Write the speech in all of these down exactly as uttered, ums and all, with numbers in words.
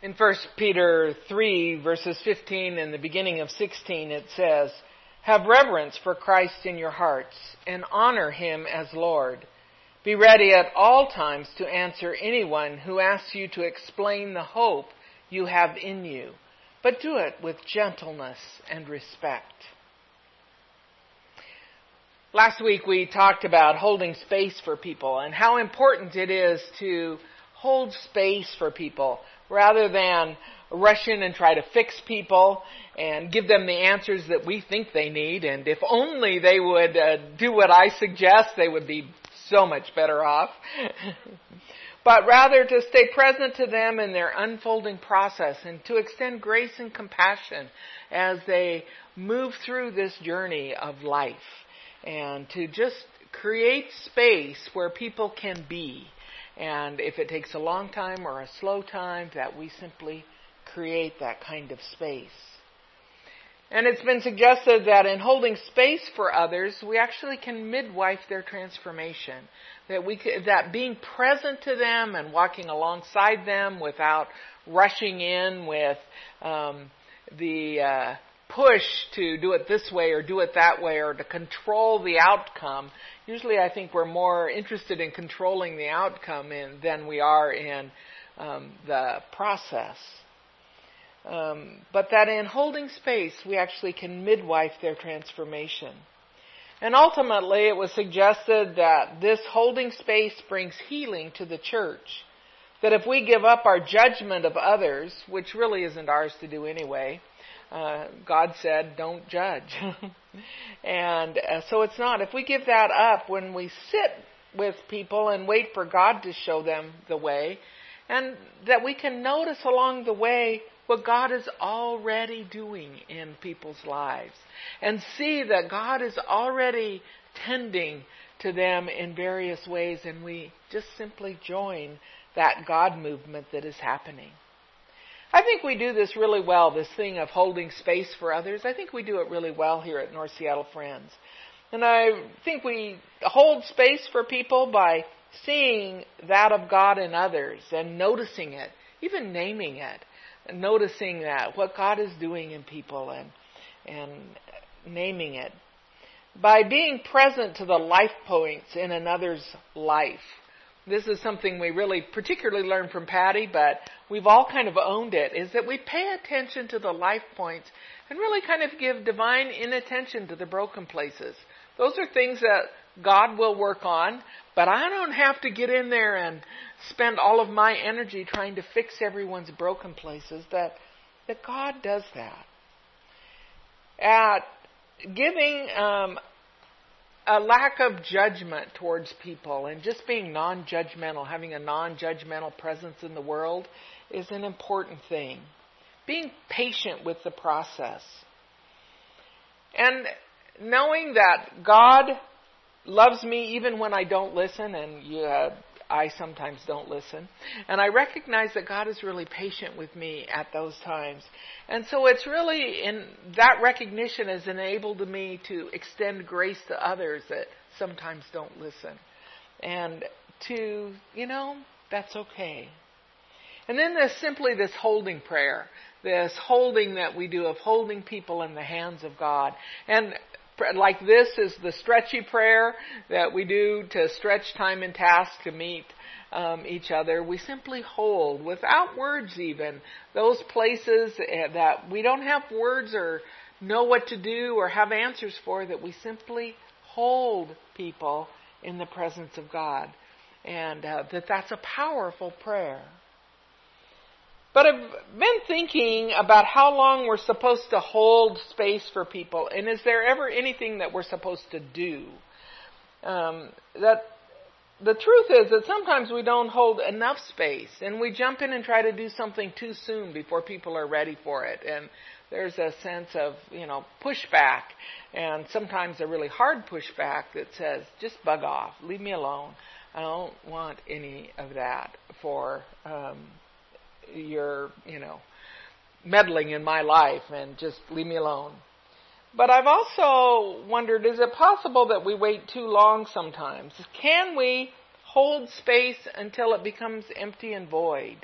In First Peter three, verses fifteen and the beginning of sixteen, it says, "Have reverence for Christ in your hearts, and honor him as Lord. Be ready at all times to answer anyone who asks you to explain the hope you have in you, but do it with gentleness and respect." Last week we talked about holding space for people and how important it is to hold space for people rather than rush in and try to fix people and give them the answers that we think they need. And if only they would uh, do what I suggest, they would be so much better off. But rather to stay present to them in their unfolding process and to extend grace and compassion as they move through this journey of life. And to just create space where people can be. And if it takes a long time or a slow time, that we simply create that kind of space. And it's been suggested that in holding space for others, we actually can midwife their transformation. That we could, that being present to them and walking alongside them without rushing in with um, the uh, push to do it this way or do it that way or to control the outcome. Usually I think we're more interested in controlling the outcome in, than we are in um, the process. Um, but that in holding space, we actually can midwife their transformation. And ultimately, it was suggested that this holding space brings healing to the church. That if we give up our judgment of others, which really isn't ours to do anyway, uh, God said, don't judge. and uh, so it's not. If we give that up when we sit with people and wait for God to show them the way, and that we can notice along the way what God is already doing in people's lives and see that God is already tending to them in various ways, and we just simply join that God movement that is happening. I think we do this really well, this thing of holding space for others. I think we do it really well here at North Seattle Friends. And I think we hold space for people by seeing that of God in others and noticing it, even naming it. Noticing that, what God is doing in people and and naming it. By being present to the life points in another's life. This is something we really particularly learned from Patty, but we've all kind of owned it, is that we pay attention to the life points and really kind of give divine inattention to the broken places. Those are things that God will work on, but I don't have to get in there and spend all of my energy trying to fix everyone's broken places, that, that God does that. At giving um, a lack of judgment towards people and just being non-judgmental, having a non-judgmental presence in the world is an important thing. Being patient with the process. And knowing that God loves me even when I don't listen, and yeah, I sometimes don't listen. And I recognize that God is really patient with me at those times. And so it's really in that recognition has enabled me to extend grace to others that sometimes don't listen. And to, you know, that's okay. And then there's simply this holding prayer, this holding that we do of holding people in the hands of God. And like this is the stretchy prayer that we do to stretch time and task to meet um, each other. We simply hold, without words even, those places that we don't have words or know what to do or have answers for, that we simply hold people in the presence of God. And uh, that that's a powerful prayer. But I've been thinking about how long we're supposed to hold space for people, and is there ever anything that we're supposed to do? Um, that the truth is that sometimes we don't hold enough space, and we jump in and try to do something too soon before people are ready for it. And there's a sense of, you know, pushback, and sometimes a really hard pushback that says, just bug off, leave me alone. I don't want any of that for um you're, you know, meddling in my life and just leave me alone. But I've also wondered, is it possible that we wait too long sometimes? Can we hold space until it becomes empty and void?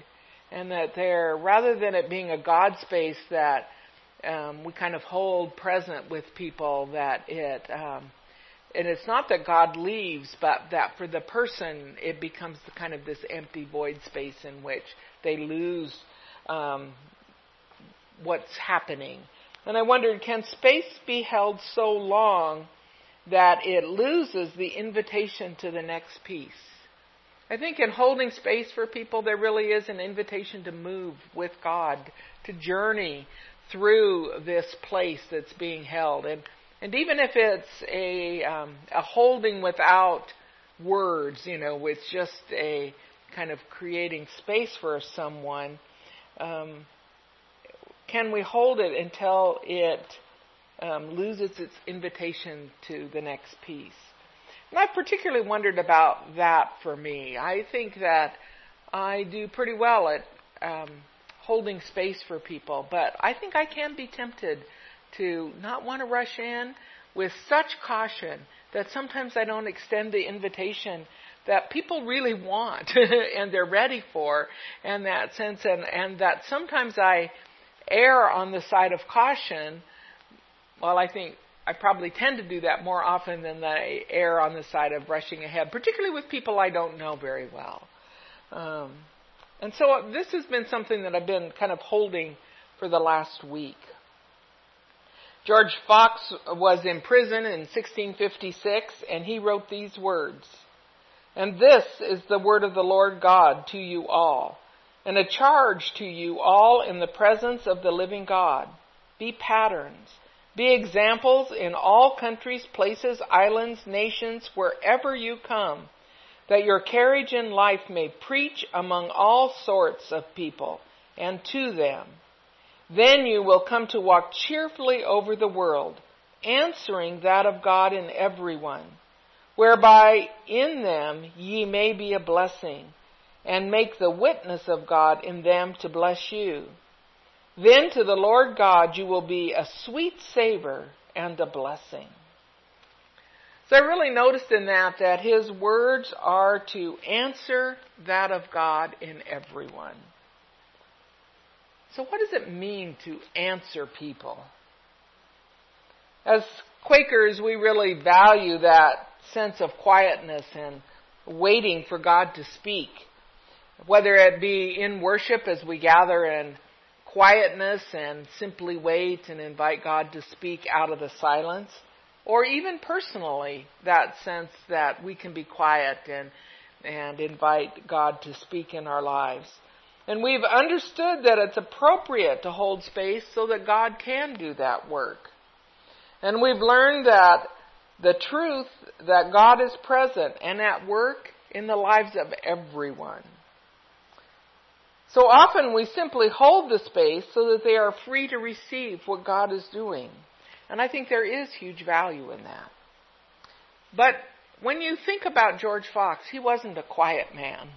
And that they're, rather than it being a God space that um, we kind of hold present with people, that it, um, and it's not that God leaves, but that for the person it becomes the kind of this empty void space in which they lose um, what's happening. And I wondered, can space be held so long that it loses the invitation to the next piece? I think in holding space for people, there really is an invitation to move with God, to journey through this place that's being held. And and even if it's a um, a holding without words, you know, with just a kind of creating space for someone, um, can we hold it until it um, loses its invitation to the next piece? And I've particularly wondered about that for me. I think that I do pretty well at um, holding space for people, but I think I can be tempted to not want to rush in with such caution that sometimes I don't extend the invitation that people really want and they're ready for, and that sense, and, and that sometimes I err on the side of caution. Well, I think I probably tend to do that more often than I err on the side of rushing ahead, particularly with people I don't know very well. Um, and so this has been something that I've been kind of holding for the last week. George Fox was in prison in sixteen fifty-six, and he wrote these words: "And this is the word of the Lord God to you all, and a charge to you all in the presence of the living God. Be patterns. Be examples in all countries, places, islands, nations, wherever you come, that your carriage in life may preach among all sorts of people and to them. Then you will come to walk cheerfully over the world, answering that of God in everyone, whereby in them ye may be a blessing, and make the witness of God in them to bless you. Then to the Lord God you will be a sweet savor and a blessing." So I really noticed in that that his words are to answer that of God in everyone. So what does it mean to answer people? As Quakers, we really value that sense of quietness and waiting for God to speak, whether it be in worship as we gather in quietness and simply wait and invite God to speak out of the silence, or even personally, that sense that we can be quiet and and invite God to speak in our lives. And we've understood that it's appropriate to hold space so that God can do that work. And we've learned that the truth that God is present and at work in the lives of everyone. So often we simply hold the space so that they are free to receive what God is doing. And I think there is huge value in that. But when you think about George Fox, he wasn't a quiet man.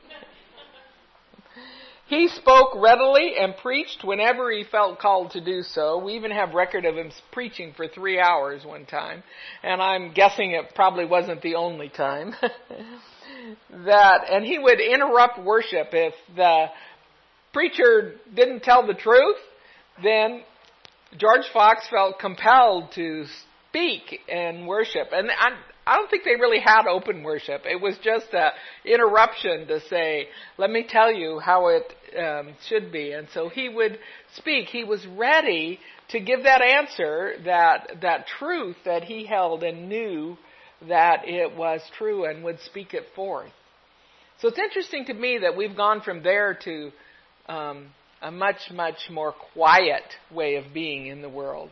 He spoke readily and preached whenever he felt called to do so. We even have record of him preaching for three hours one time. And I'm guessing it probably wasn't the only time. That, and he would interrupt worship. If the preacher didn't tell the truth, then George Fox felt compelled to speak and worship. And I, I don't think they really had open worship. It was just an interruption to say, let me tell you how it um, should be. And so he would speak. He was ready to give that answer, that that truth that he held and knew that it was true, and would speak it forth. So it's interesting to me that we've gone from there to um, a much, much more quiet way of being in the world.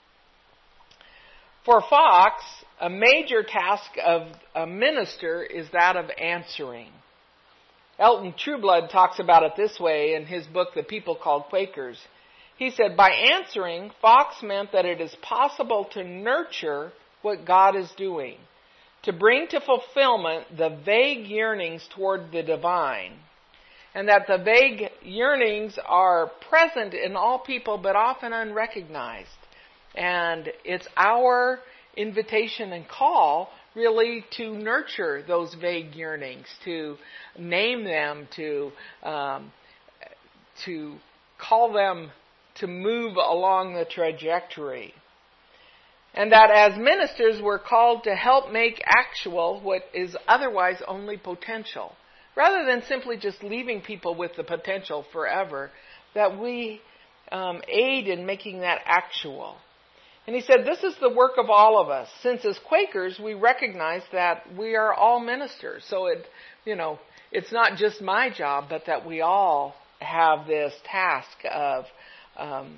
For Fox, a major task of a minister is that of answering. Elton Trueblood talks about it this way in his book, The People Called Quakers. He said, by answering, Fox meant that it is possible to nurture what God is doing, to bring to fulfillment the vague yearnings toward the divine, and that the vague yearnings are present in all people but often unrecognized. And it's our invitation and call really to nurture those vague yearnings, to name them, to um, to call them to move along the trajectory. And that as ministers, we're called to help make actual what is otherwise only potential. Rather than simply just leaving people with the potential forever, that we um, aid in making that actual. And he said, this is the work of all of us. Since as Quakers, we recognize that we are all ministers. So it, you know, it's not just my job, but that we all have this task of um,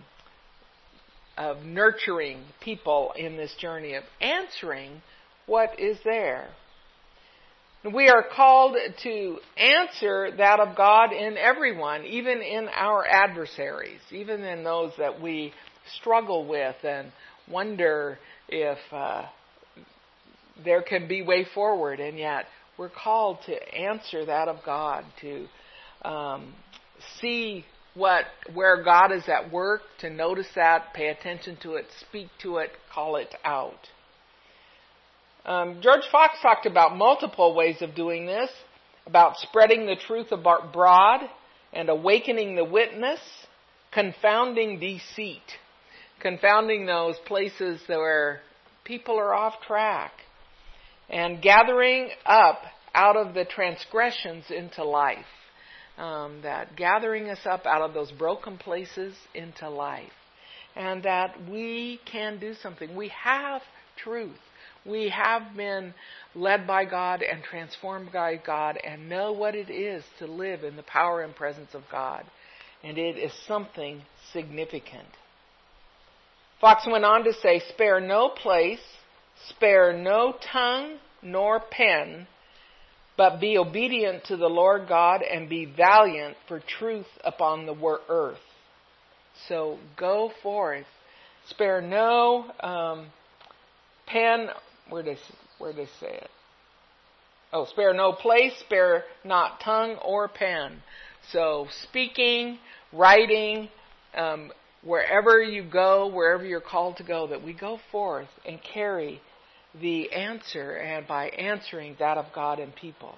of nurturing people in this journey, of answering what is there. We are called to answer that of God in everyone, even in our adversaries, even in those that we struggle with and wonder if uh, there can be way forward. And yet we're called to answer that of God, to um, see what where God is at work, to notice that, pay attention to it, speak to it, call it out. Um, George Fox talked about multiple ways of doing this, about spreading the truth abroad and awakening the witness, confounding deceit, confounding those places where people are off track, and gathering up out of the transgressions into life. Um, that gathering us up out of those broken places into life. And that we can do something. We have truth. We have been led by God and transformed by God and know what it is to live in the power and presence of God. And it is something significant. Fox went on to say, spare no place, spare no tongue nor pen, but be obedient to the Lord God and be valiant for truth upon the earth. So go forth. Spare no um, pen. Where did where did they say it? Oh, spare no place, spare not tongue or pen. So speaking, writing, um, wherever you go, wherever you're called to go, that we go forth and carry the answer, and by answering that of God and people.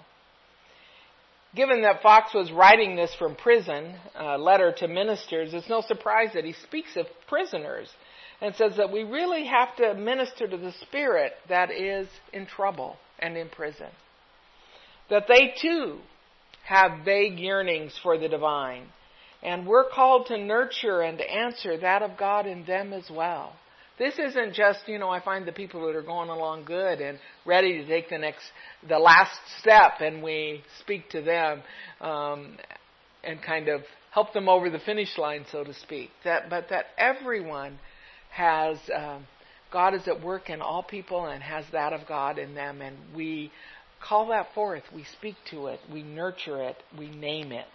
Given that Fox was writing this from prison, a letter to ministers, it's no surprise that he speaks of prisoners and says that we really have to minister to the spirit that is in trouble and in prison. That they too have vague yearnings for the divine, and we're called to nurture and answer that of God in them as well. This isn't just, you know, I find the people that are going along good and ready to take the next, the last step, and we speak to them um, and kind of help them over the finish line, so to speak. That, but that everyone has, um, God is at work in all people and has that of God in them, and we call that forth, we speak to it, we nurture it, we name it.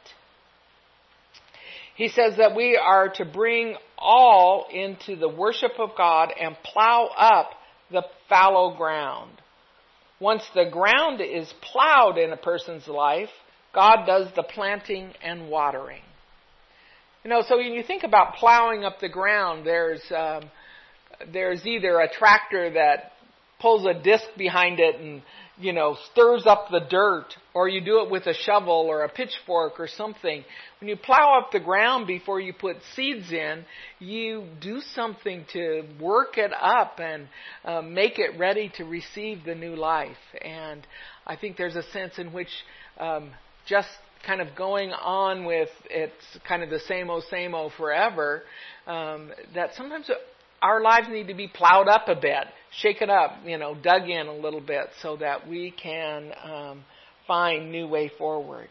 He says that we are to bring all into the worship of God and plow up the fallow ground. Once the ground is plowed in a person's life, God does the planting and watering. You know, so when you think about plowing up the ground, there's um, there's either a tractor that pulls a disc behind it and, you know, stirs up the dirt, or you do it with a shovel or a pitchfork or something. When you plow up the ground before you put seeds in, you do something to work it up and uh, make it ready to receive the new life. And I think there's a sense in which um, just kind of going on with it's kind of the same old, same old forever, um, that sometimes our lives need to be plowed up a bit, shaken up, you know, dug in a little bit so that we can um, find new way forward.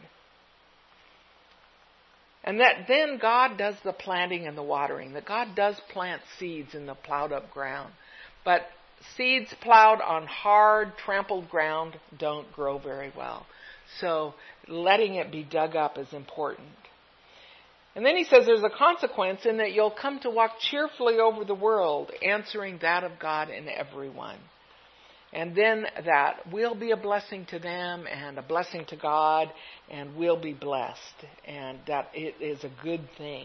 And that then God does the planting and the watering. That God does plant seeds in the plowed up ground. But seeds plowed on hard, trampled ground don't grow very well. So letting it be dug up is important. And then he says there's a consequence in that you'll come to walk cheerfully over the world, answering that of God in everyone. And then that we'll be a blessing to them and a blessing to God, and we'll be blessed. And that it is a good thing.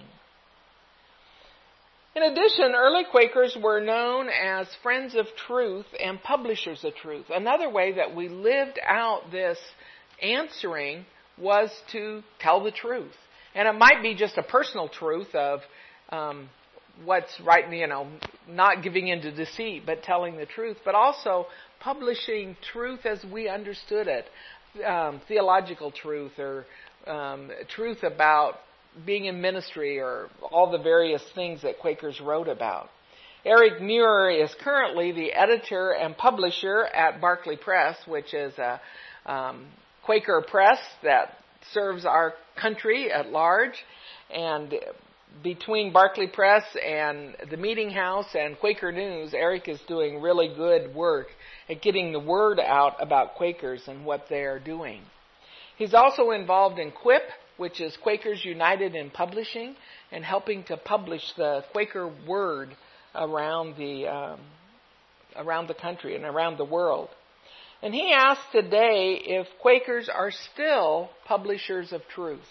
In addition, early Quakers were known as friends of truth and publishers of truth. Another way that we lived out this answering was to tell the truth. And it might be just a personal truth of um, what's right, you know, not giving into deceit, but telling the truth, but also publishing truth as we understood it, um, theological truth or um, truth about being in ministry or all the various things that Quakers wrote about. Eric Muir is currently the editor and publisher at Barclay Press, which is a um, Quaker press that serves our country at large. And between Barclay Press and the Meeting House and Quaker News, Eric is doing really good work at getting the word out about Quakers and what they are doing. He's also involved in Q I P, which is Quakers United in Publishing, and helping to publish the Quaker word around the um, around the country and around the world. And he asked today if Quakers are still publishers of truth.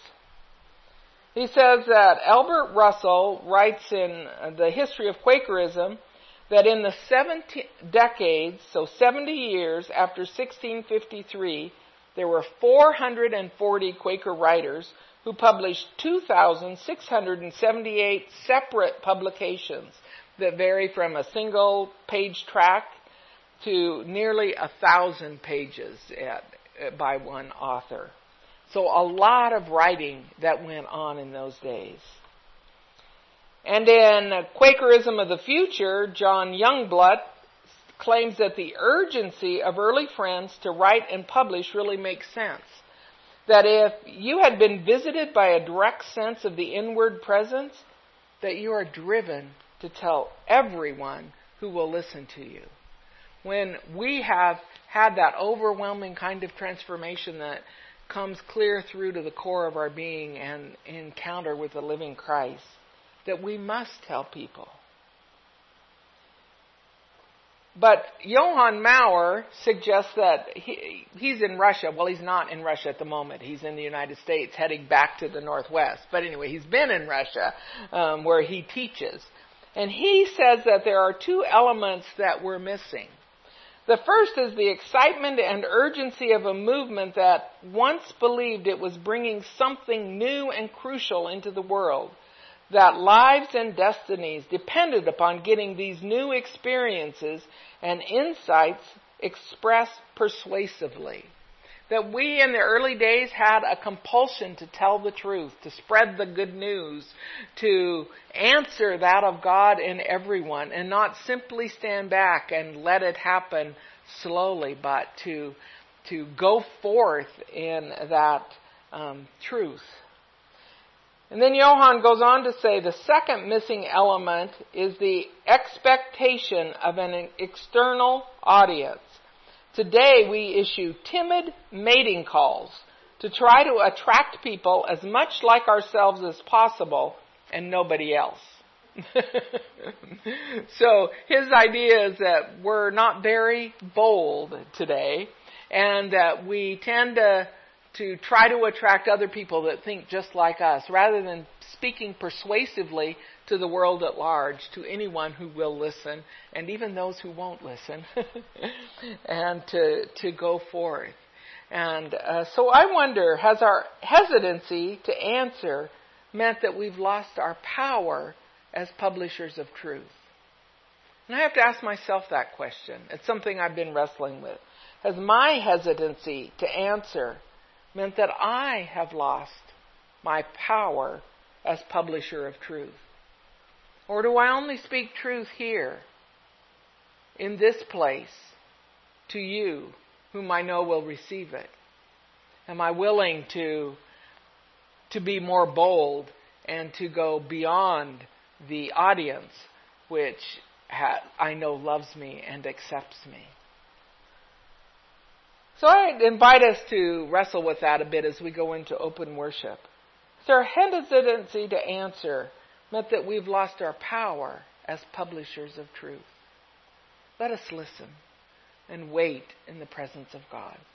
He says that Albert Russell writes in the History of Quakerism that in the seventy decades, so seventy years after sixteen fifty-three, there were four hundred forty Quaker writers who published two thousand six hundred seventy-eight separate publications that vary from a single page tract to nearly a thousand pages at, by one author. So a lot of writing that went on in those days. And in Quakerism of the Future, John Youngblood claims that the urgency of early friends to write and publish really makes sense. That if you had been visited by a direct sense of the inward presence, that you are driven to tell everyone who will listen to you. When we have had that overwhelming kind of transformation that comes clear through to the core of our being and encounter with the living Christ, that we must tell people. But Johann Maurer suggests that he, he's in Russia. Well, he's not in Russia at the moment. He's in the United States, heading back to the Northwest. But anyway, he's been in Russia, um, where he teaches. And he says that there are two elements that we're missing. The first is the excitement and urgency of a movement that once believed it was bringing something new and crucial into the world, that lives and destinies depended upon getting these new experiences and insights expressed persuasively. That we in the early days had a compulsion to tell the truth, to spread the good news, to answer that of God in everyone, and not simply stand back and let it happen slowly, but to to go forth in that um, truth. And then Johann goes on to say the second missing element is the expectation of an external audience. Today we issue timid mating calls to try to attract people as much like ourselves as possible and nobody else. So his idea is that we're not very bold today, and that we tend to to try to attract other people that think just like us, rather than speaking persuasively to the world at large, to anyone who will listen, and even those who won't listen, and to to go forth. And uh, so I wonder, has our hesitancy to answer meant that we've lost our power as publishers of truth? And I have to ask myself that question. It's something I've been wrestling with. Has my hesitancy to answer meant that I have lost my power as publisher of truth? Or do I only speak truth here, in this place, to you, whom I know will receive it? Am I willing to, to be more bold and to go beyond the audience which ha- I know loves me and accepts me? So I invite us to wrestle with that a bit as we go into open worship. So our hesitancy to answer meant that we've lost our power as publishers of truth. Let us listen and wait in the presence of God.